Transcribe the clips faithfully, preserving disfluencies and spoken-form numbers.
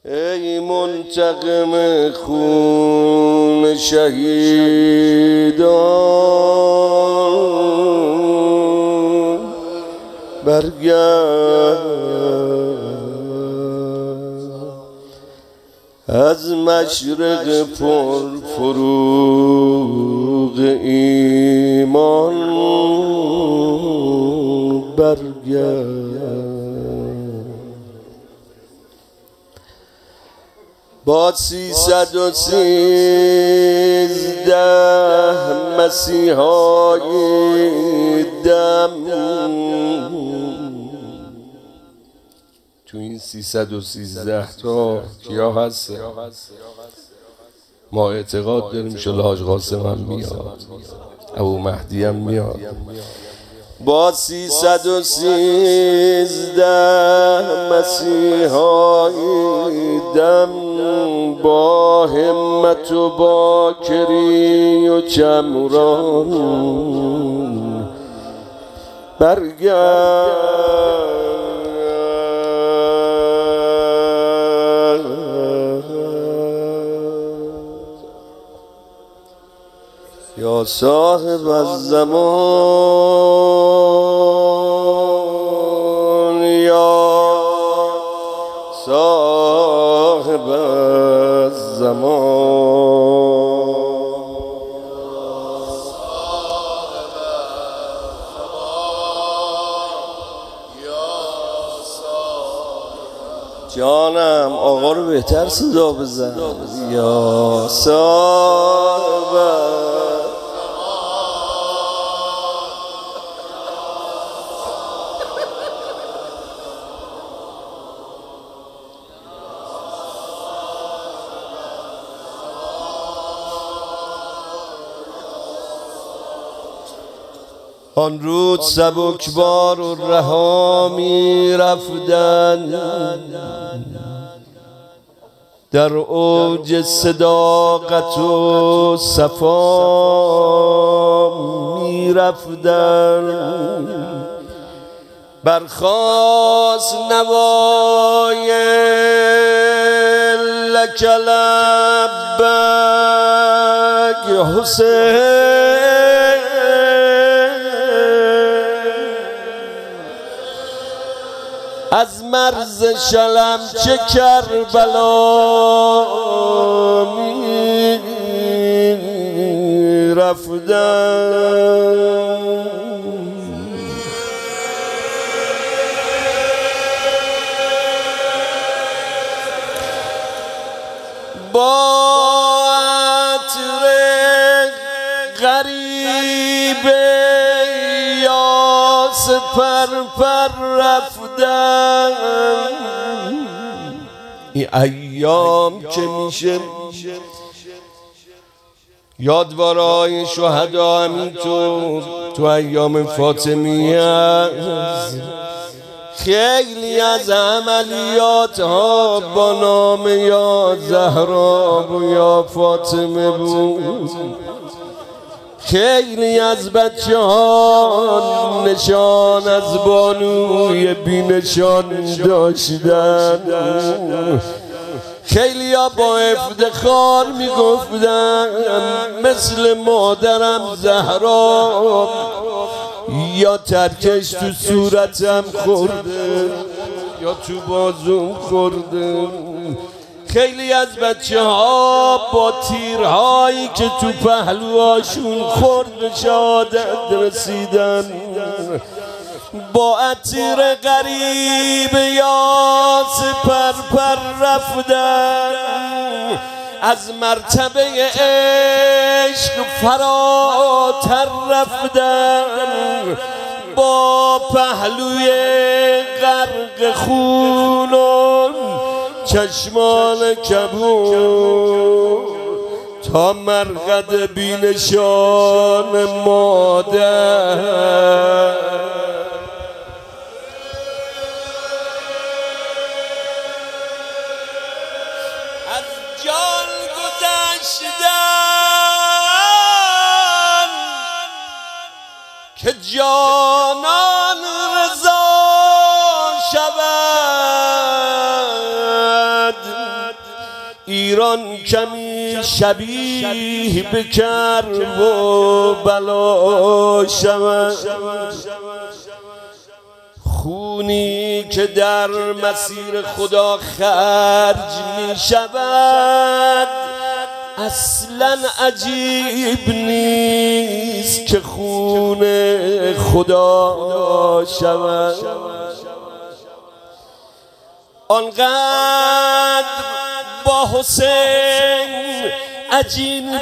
ای منتقم خون شهیدان برگرد از مشرق پر فروغ ایمان برگرد با سیصد و سیزده مسیحای دم. تو این سیصد و سیزده تا کیا هست؟ ما اعتقاد داریم انشالله حاج قاسم هم میاد، ابو مهدی هم میاد. با سیصد و سیزده مسیحای دم، با همت و باکری و چمران برگرد یا صاحب الزمان، یا صاحب الزمان. جانم آقا رو بهتر صدا بزن. یا صاحب آن روز سبکبار و رها می رفتن، در اوج صداقت و صفا می رفتن. برخاست نوای لک لبیک حسین، از مرز شلم چه کربلا می رفتن. با عطر غریب یاس پر پر رفتن. این ایام که میشه یادوارای شهدا همینطور تو ایام فاطمیه خیلی از عملیات ها با نام یا زهرا و یا فاطمه بود. خیلی از بچه ها نشان از بانوی بی نشان داشتن. خیلی ها با افتخار می گفتن مثل مادرم زهرا، یا ترکش تو صورتم خورده یا تو بازوم خورده. خیلی از بچه ها با تیرهایی که تو پهلوهاشون خورد به شهادت رسیدن. با عطر غریب یاس پر پر رفتن، از مرتبه عشق فراتر رفتن. با پهلوی غرق خونون چشمان کبود تا مرقد بینشان مادر. از جان گذشتن که جانان رضا شود. ایران کمی شبیه به کرب و بلا شود، خونی که در مسیر خدا خرج می شود اصلا عجیب نیست که خون خدا شود. آنقدر با حسین عجین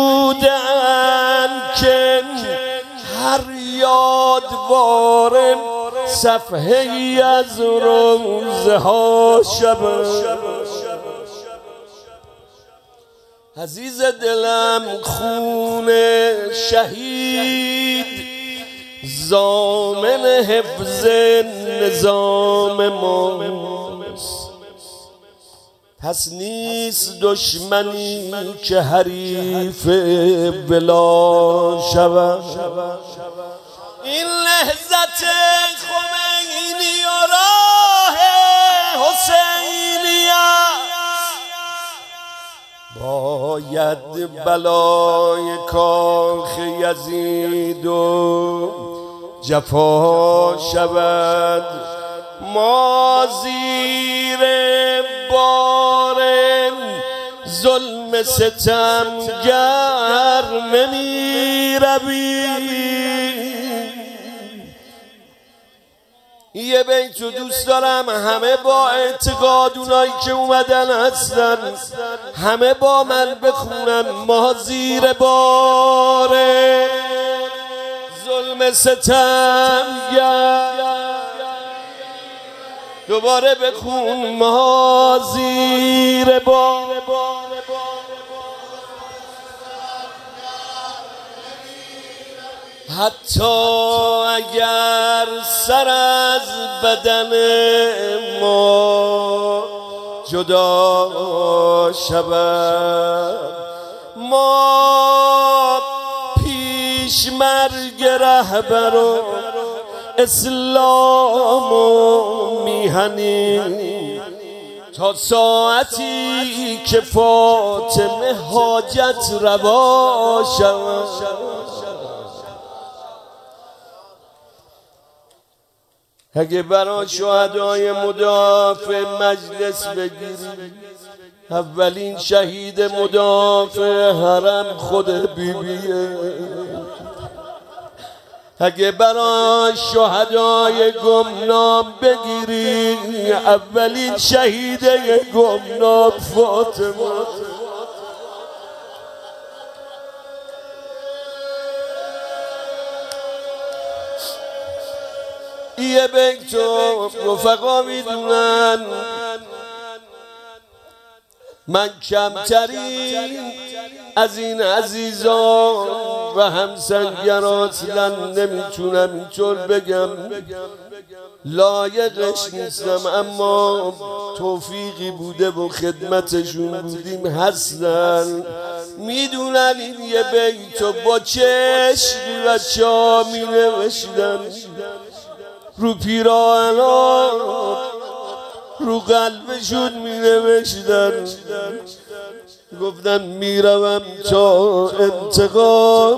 بودن که هر یادوار صفحه ای از روزه ها شود. عزیز دلم خون شهید ضامن حفظ نظام ماست، پس نیست دشمنی که حریف بلا شود. این لحظت خمینی و راه حسینی باید بلای کاخ یزید و جفا شود. ما زیر بار ظلم ستمگر نمی رویم. یه بیتو دوست دارم همه با اعتقاد اونایی که اومدن هستن همه با من بخونن. ما زیر بار ظلم ستمگر، دوباره بخون. ما زیر بار حتی اگر سر از بدن ما جدا شود، ما پیش مرگ رهبر و اسلام و میهنیم تا ساعتی که فاطمه حاجت روا شود. اگه برای شهدای مدافع مجلس بگیری، اولین شهید مدافع حرم خود بیبیه. اگه برای شهدای گمنام بگیری، اولین شهید گمنام فاطمه. یه بیتو رفقا میدونن من کمترین از این عزیزان و همسنگر اصلا نمیتونم اینطور بگم، لایقش نیستم، اما توفیقی بوده و خدمتشون بودیم هستن میدونن. این یه بیتو با چشم و چا می نوشتن رو پیراهنا، رو قلبشون می نوشتن. گفتن میروم تا انتقام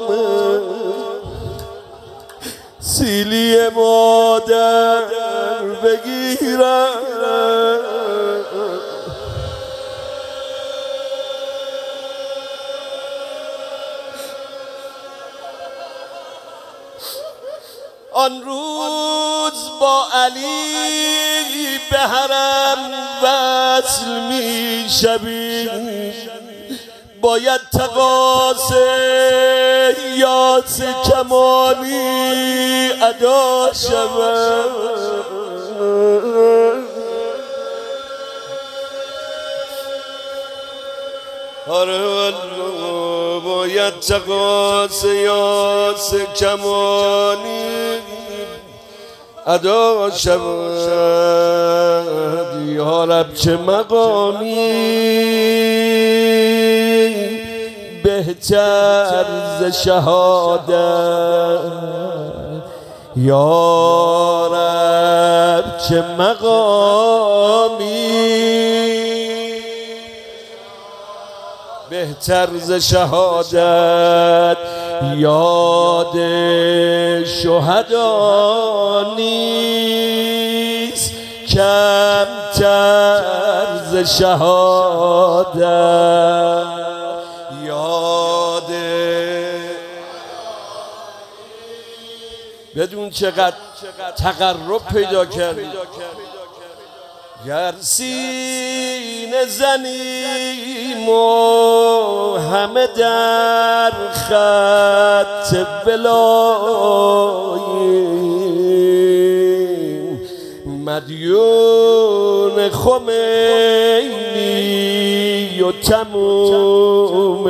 سیلی مادر بگیرم. آن روز با علی به حرم وصل می شویم، باید تقاصه یاس کمانی ادا شود. آره والله باید تقاصه یاس کمانی ادا شود. یا رب چه مقامی بهتر ز شهادت، یا رب چه مقامی بهتر ز شهادت یاد شهدا نیست، کمتر ز شهادت یاد بدون چقدر تقرب پیدا کرد. گر سینه زنیم و همه در خط بلاییم، مدیون خمینی و تموم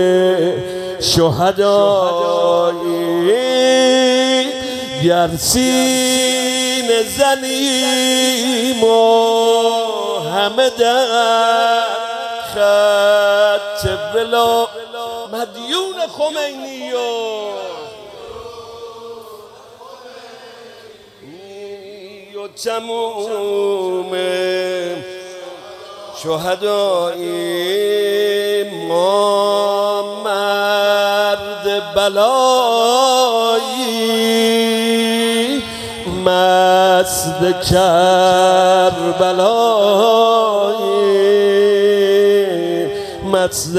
شهداییم. گر سینه زنیم و همه در خط بلا، مدیون خمینی و تموم شهدایی، ما مرد بلایی مست کربلایی، مست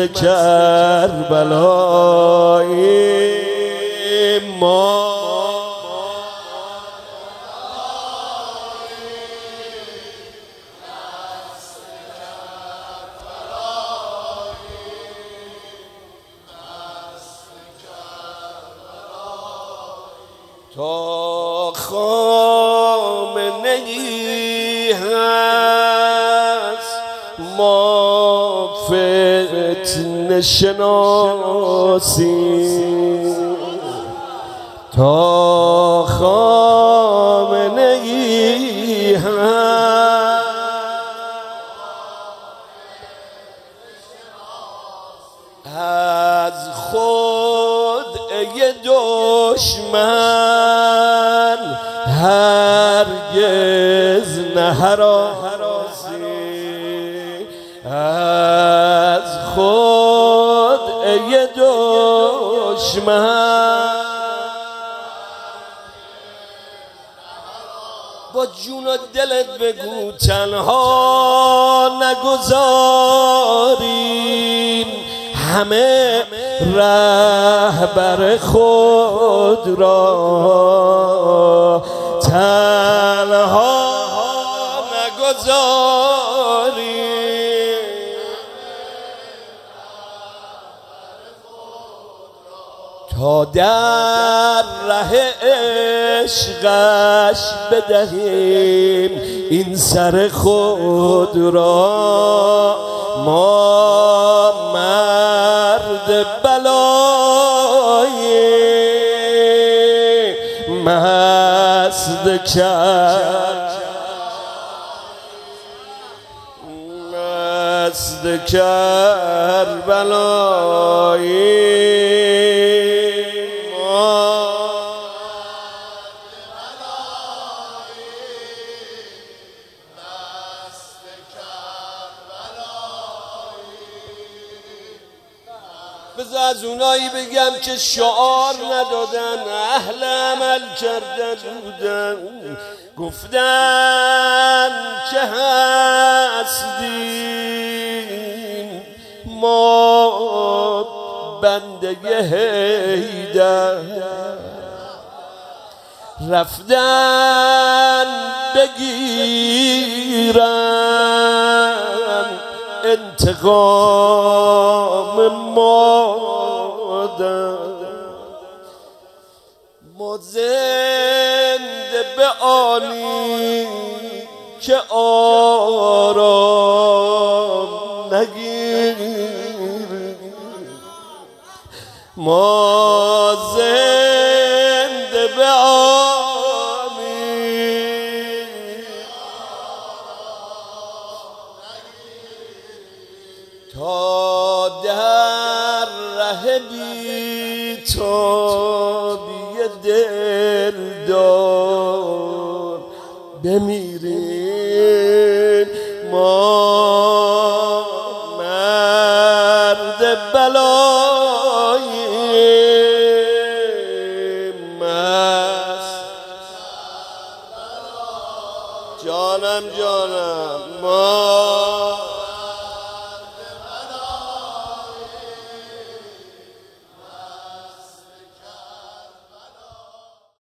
کربلایی، ما تا خامنه‌ای هست ما فتنه شناسیم، تا خامنه‌ای هست از خود ای دشمن هرگز نهراسی، از خود ای دشمن با جون و دلت بگو تنها نگذاریم، همه رهبر خود را تنها نگذاریم، تا در ره عشقش بدهیم این سر خود را. ما مرد بلایی مست کرد مست کربلایی، بذار از اونایی بگم که شعار ندادن، اهل عمل کردن بودن، گفتن که هستیم ما بنده حیدر، رفتن بگیرن انتقام مادر، ما زنده به آنی که آرام نگیریم، ما زنده به آنی تا در ره بی تابی دلدار بمیریم، ما مرد بلای مست جانم جانم ما